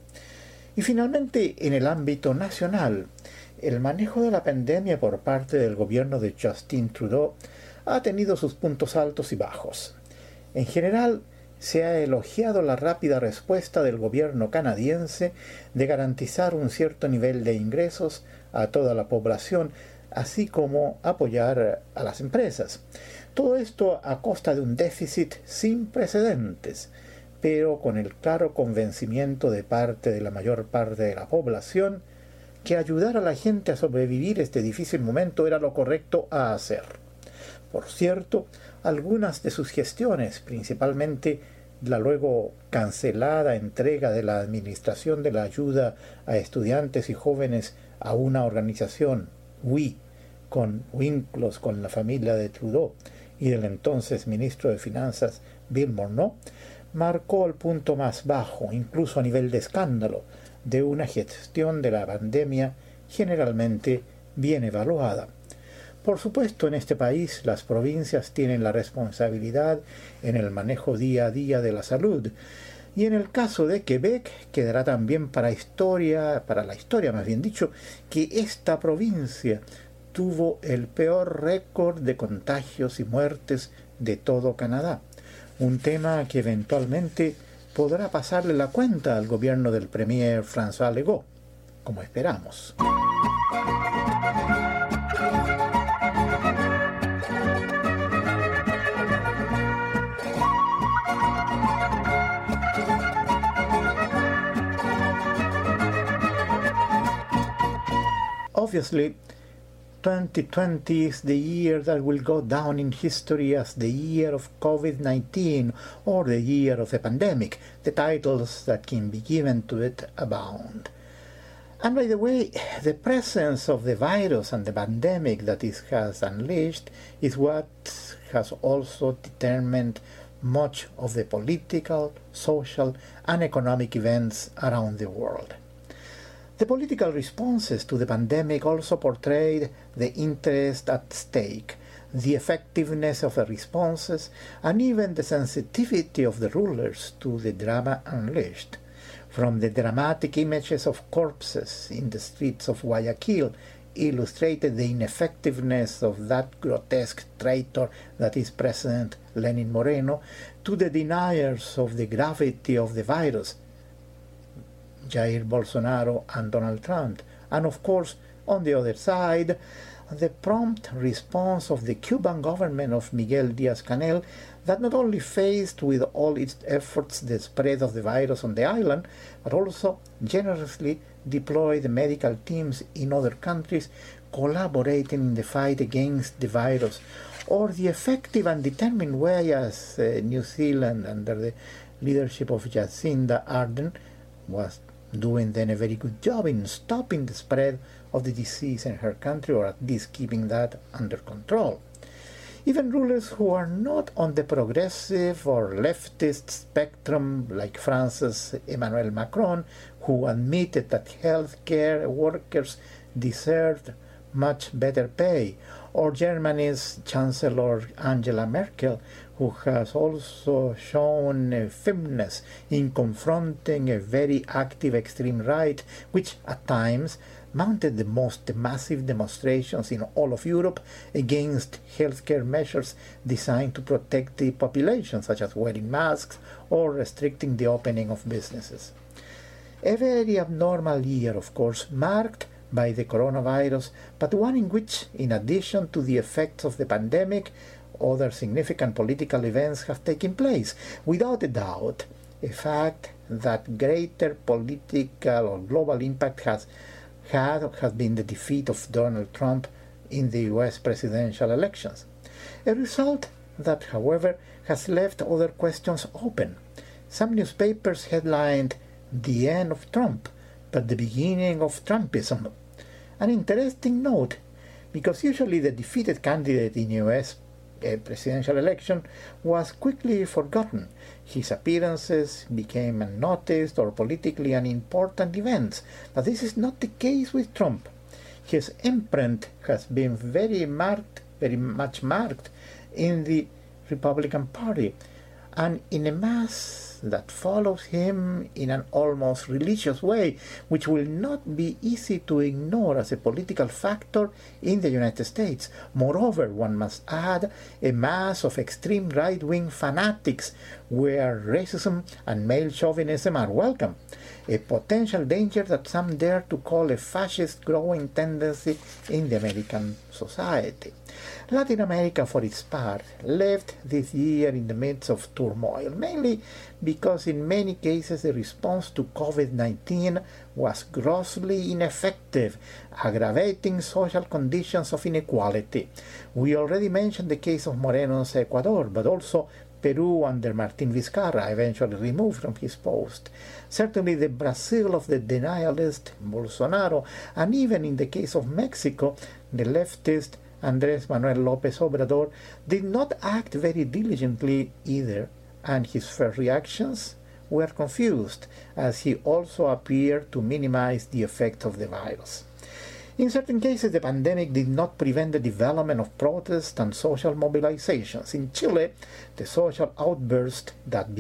Y finalmente, en el ámbito nacional, el manejo de la pandemia por parte del gobierno de Justin Trudeau ha tenido sus puntos altos y bajos. En general, se ha elogiado la rápida respuesta del gobierno canadiense de garantizar un cierto nivel de ingresos a toda la población, así como apoyar a las empresas. Todo esto a costa de un déficit sin precedentes, pero con el claro convencimiento de parte de la mayor parte de la población que ayudar a la gente a sobrevivir este difícil momento era lo correcto a hacer. Por cierto, algunas de sus gestiones, principalmente la luego cancelada entrega de la Administración de la Ayuda a Estudiantes y Jóvenes a una organización, W I, con vínculos con la familia de Trudeau y del entonces ministro de Finanzas Bill Morneau, marcó el punto más bajo, incluso a nivel de escándalo, de una gestión de la pandemia generalmente bien evaluada. Por supuesto, en este país las provincias tienen la responsabilidad en el manejo día a día de la salud, y en el caso de Quebec quedará también para historia, para la historia más bien dicho, que esta provincia tuvo el peor récord de contagios y muertes de todo Canadá, un tema que eventualmente podrá pasarle la cuenta al gobierno del premier François Legault, como esperamos. Obviously, twenty twenty is the year that will go down in history as the year of COVID nineteen or the year of the pandemic. The titles that can be given to it abound. And by the way, the presence of the virus and the pandemic that it has unleashed is what has also determined much of the political, social, and economic events around the world. The political responses to the pandemic also portrayed the interest at stake, the effectiveness of the responses, and even the sensitivity of the rulers to the drama unleashed. From the dramatic images of corpses in the streets of Guayaquil illustrated the ineffectiveness of that grotesque traitor that is President Lenin Moreno, to the deniers of the gravity of the virus, Jair Bolsonaro and Donald Trump, and of course, on the other side, the prompt response of the Cuban government of Miguel Díaz-Canel, that not only faced with all its efforts the spread of the virus on the island, but also generously deployed medical teams in other countries collaborating in the fight against the virus, or the effective and determined way as uh, New Zealand, under the leadership of Jacinda Ardern, was doing then a very good job in stopping the spread of the disease in her country, or at least keeping that under control. Even rulers who are not on the progressive or leftist spectrum, like France's Emmanuel Macron, who admitted that healthcare workers deserved much better pay, or Germany's Chancellor Angela Merkel, who has also shown a firmness in confronting a very active extreme right, which at times mounted the most massive demonstrations in all of Europe against healthcare measures designed to protect the population, such as wearing masks or restricting the opening of businesses. A very abnormal year, of course, marked by the coronavirus, but one in which, in addition to the effects of the pandemic, other significant political events have taken place. Without a doubt, a fact that greater political or global impact has had has been the defeat of Donald Trump in the U S presidential elections. A result that, however, has left other questions open. Some newspapers headlined "The End of Trump, but the beginning of Trumpism." An interesting note, because usually the defeated candidate in U S a presidential election was quickly forgotten. His appearances became unnoticed or politically unimportant events, but this is not the case with Trump. His imprint has been very marked, very much marked in the Republican Party, and in a mass that follows him in an almost religious way, which will not be easy to ignore as a political factor in the United States. Moreover, one must add a mass of extreme right-wing fanatics where racism and male chauvinism are welcome, a potential danger that some dare to call a fascist growing tendency in the American society. Latin America, for its part, left this year in the midst of turmoil, mainly because in many cases the response to COVID nineteen was grossly ineffective, aggravating social conditions of inequality. We already mentioned the case of Moreno's Ecuador, but also Peru under Martín Vizcarra, eventually removed from his post. Certainly the Brazil of the denialist Bolsonaro, and even in the case of Mexico, the leftist Andrés Manuel López Obrador did not act very diligently either, and his first reactions were confused, as he also appeared to minimize the effect of the virus. In certain cases, the pandemic did not prevent the development of protests and social mobilizations. In Chile, the social outburst that